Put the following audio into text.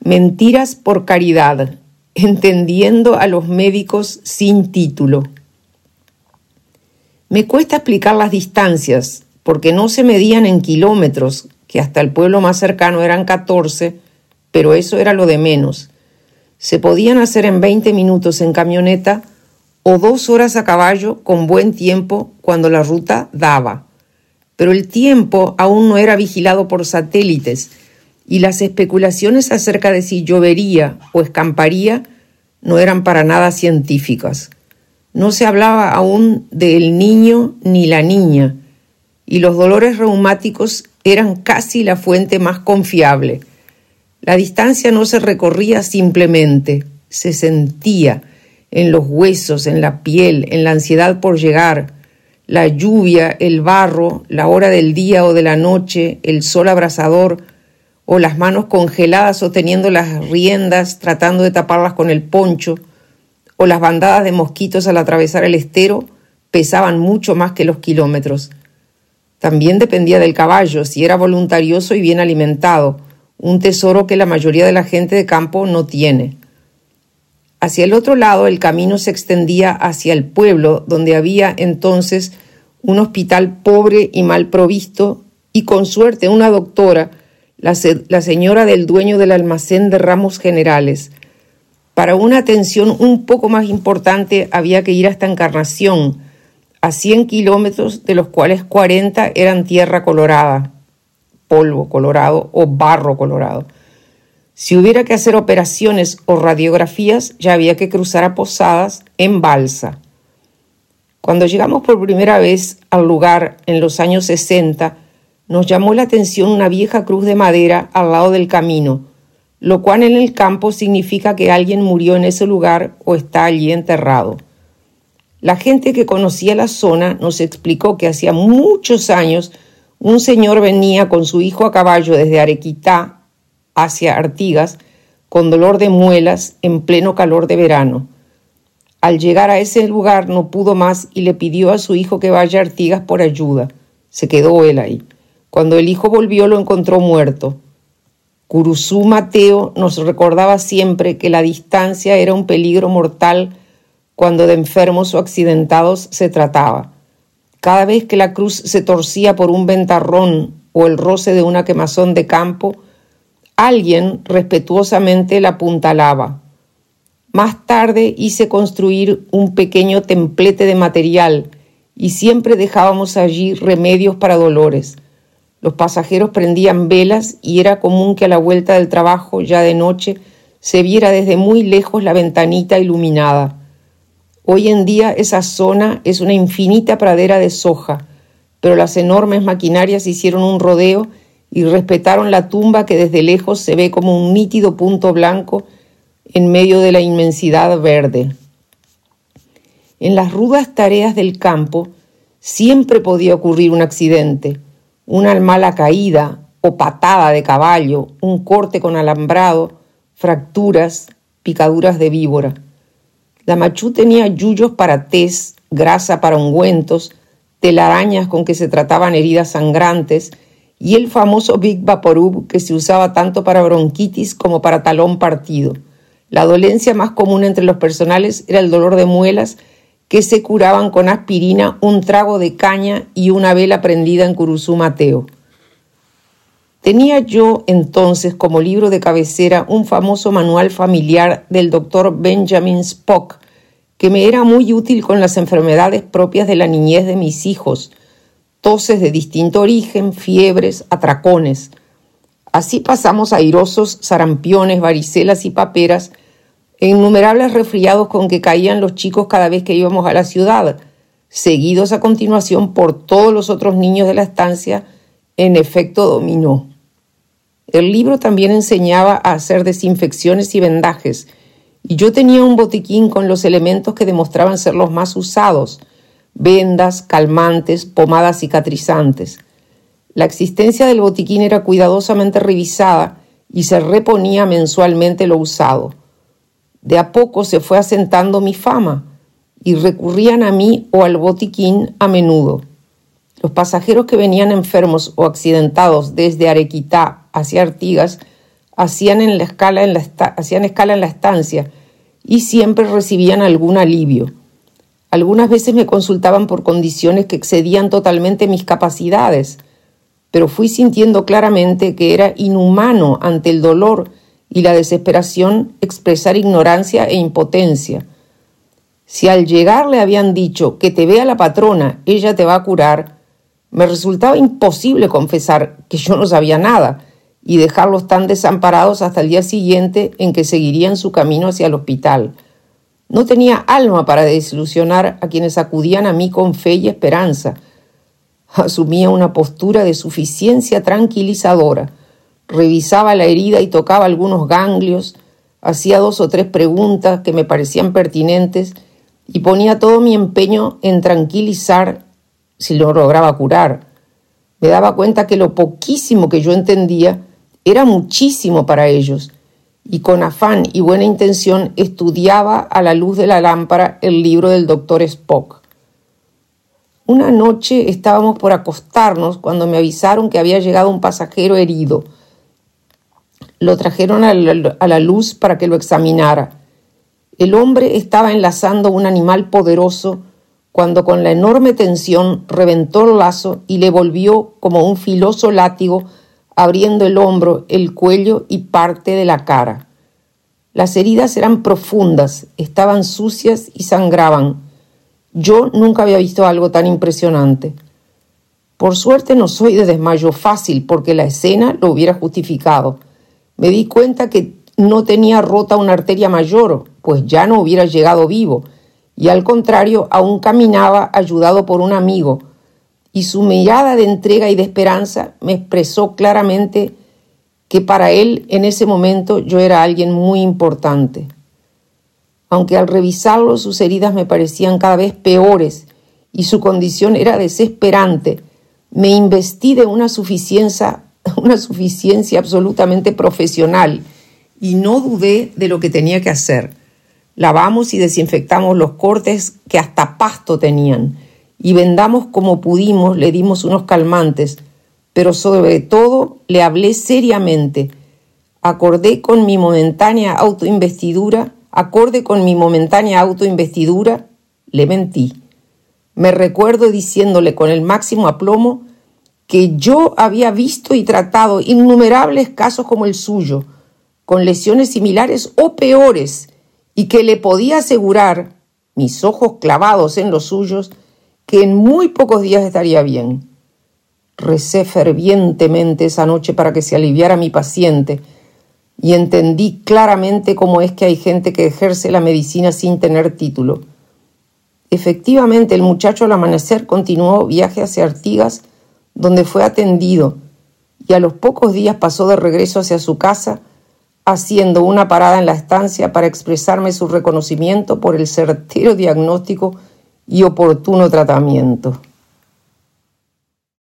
Mentiras por caridad, entendiendo a los médicos sin título. Me cuesta explicar las distancias, porque no se medían en kilómetros, que hasta el pueblo más cercano eran 14, pero eso era lo de menos. Se podían hacer en 20 minutos en camioneta o 2 horas a caballo con buen tiempo cuando la ruta daba. Pero el tiempo aún no era vigilado por satélites y las especulaciones acerca de si llovería o escamparía no eran para nada científicas. No se hablaba aún del niño ni la niña, y los dolores reumáticos eran casi la fuente más confiable. La distancia no se recorría simplemente, se sentía en los huesos, en la piel, en la ansiedad por llegar, la lluvia, el barro, la hora del día o de la noche, el sol abrasador, o las manos congeladas sosteniendo las riendas, tratando de taparlas con el poncho, o las bandadas de mosquitos al atravesar el estero, pesaban mucho más que los kilómetros. También dependía del caballo, si era voluntarioso y bien alimentado, un tesoro que la mayoría de la gente de campo no tiene. Hacia el otro lado el camino se extendía hacia el pueblo, donde había entonces un hospital pobre y mal provisto, y con suerte una doctora, la señora del dueño del almacén de ramos generales. Para una atención un poco más importante había que ir hasta Encarnación, a 100 kilómetros, de los cuales 40 eran tierra colorada, polvo colorado o barro colorado. Si hubiera que hacer operaciones o radiografías, ya había que cruzar a Posadas en balsa. Cuando llegamos por primera vez al lugar en los años 60, nos llamó la atención una vieja cruz de madera al lado del camino, lo cual en el campo significa que alguien murió en ese lugar o está allí enterrado. La gente que conocía la zona nos explicó que hacía muchos años un señor venía con su hijo a caballo desde Arequitá hacia Artigas con dolor de muelas en pleno calor de verano. Al llegar a ese lugar no pudo más y le pidió a su hijo que vaya a Artigas por ayuda. Se quedó él ahí. Cuando el hijo volvió lo encontró muerto. Curuzú Mateo nos recordaba siempre que la distancia era un peligro mortal cuando de enfermos o accidentados se trataba. Cada vez que la cruz se torcía por un ventarrón o el roce de una quemazón de campo, alguien respetuosamente la apuntalaba. Más tarde hice construir un pequeño templete de material y siempre dejábamos allí remedios para dolores. Los pasajeros prendían velas y era común que a la vuelta del trabajo, ya de noche, se viera desde muy lejos la ventanita iluminada. Hoy en día esa zona es una infinita pradera de soja, pero las enormes maquinarias hicieron un rodeo y respetaron la tumba que desde lejos se ve como un nítido punto blanco en medio de la inmensidad verde. En las rudas tareas del campo siempre podía ocurrir un accidente, una mala caída o patada de caballo, un corte con alambrado, fracturas, picaduras de víbora. La Machú tenía yuyos para tés, grasa para ungüentos, telarañas con que se trataban heridas sangrantes y el famoso Big Vaporub que se usaba tanto para bronquitis como para talón partido. La dolencia más común entre los personales era el dolor de muelas que se curaban con aspirina, un trago de caña y una vela prendida en Curuzú Mateo. Tenía yo entonces como libro de cabecera un famoso manual familiar del doctor Benjamin Spock, que me era muy útil con las enfermedades propias de la niñez de mis hijos, toses de distinto origen, fiebres, atracones. Así pasamos airosos, sarampiones, varicelas y paperas, e innumerables resfriados con que caían los chicos cada vez que íbamos a la ciudad, seguidos a continuación por todos los otros niños de la estancia en efecto dominó. El libro también enseñaba a hacer desinfecciones y vendajes, y yo tenía un botiquín con los elementos que demostraban ser los más usados: vendas, calmantes, pomadas cicatrizantes. La existencia del botiquín era cuidadosamente revisada y se reponía mensualmente lo usado. De a poco se fue asentando mi fama y recurrían a mí o al botiquín a menudo. Los pasajeros que venían enfermos o accidentados desde Arequitá hacia Artigas hacían escala en la estancia y siempre recibían algún alivio. Algunas veces me consultaban por condiciones que excedían totalmente mis capacidades, pero fui sintiendo claramente que era inhumano ante el dolor y la desesperación expresar ignorancia e impotencia. Si al llegar le habían dicho que te vea la patrona, ella te va a curar, me resultaba imposible confesar que yo no sabía nada y dejarlos tan desamparados hasta el día siguiente en que seguirían su camino hacia el hospital. No tenía alma para desilusionar a quienes acudían a mí con fe y esperanza. Asumía una postura de suficiencia tranquilizadora, revisaba la herida y tocaba algunos ganglios, hacía 2 o 3 preguntas que me parecían pertinentes y ponía todo mi empeño en tranquilizar si lo lograba curar. Me daba cuenta que lo poquísimo que yo entendía era muchísimo para ellos, y con afán y buena intención estudiaba a la luz de la lámpara el libro del doctor Spock. Una noche estábamos por acostarnos cuando me avisaron que había llegado un pasajero herido. Lo trajeron a la luz para que lo examinara. El hombre estaba enlazando un animal poderoso cuando con la enorme tensión reventó el lazo y le volvió como un filoso látigo, abriendo el hombro, el cuello y parte de la cara. Las heridas eran profundas, estaban sucias y sangraban. Yo nunca había visto algo tan impresionante. Por suerte no soy de desmayo fácil, porque la escena lo hubiera justificado. Me di cuenta que no tenía rota una arteria mayor, pues ya no hubiera llegado vivo, y al contrario, aún caminaba ayudado por un amigo, y su mirada de entrega y de esperanza me expresó claramente que para él en ese momento yo era alguien muy importante. Aunque al revisarlo sus heridas me parecían cada vez peores y su condición era desesperante, me investí de una suficiencia absolutamente profesional y no dudé de lo que tenía que hacer. Lavamos y desinfectamos los cortes que hasta pasto tenían y vendamos como pudimos, le dimos unos calmantes, pero sobre todo le hablé seriamente. Acorde con mi momentánea autoinvestidura, le mentí. Me recuerdo diciéndole con el máximo aplomo que yo había visto y tratado innumerables casos como el suyo, con lesiones similares o peores, y que le podía asegurar, mis ojos clavados en los suyos, que en muy pocos días estaría bien. Recé fervientemente esa noche para que se aliviara mi paciente y entendí claramente cómo es que hay gente que ejerce la medicina sin tener título. Efectivamente, el muchacho al amanecer continuó viaje hacia Artigas, donde fue atendido, y a los pocos días pasó de regreso hacia su casa, haciendo una parada en la estancia para expresarme su reconocimiento por el certero diagnóstico y oportuno tratamiento.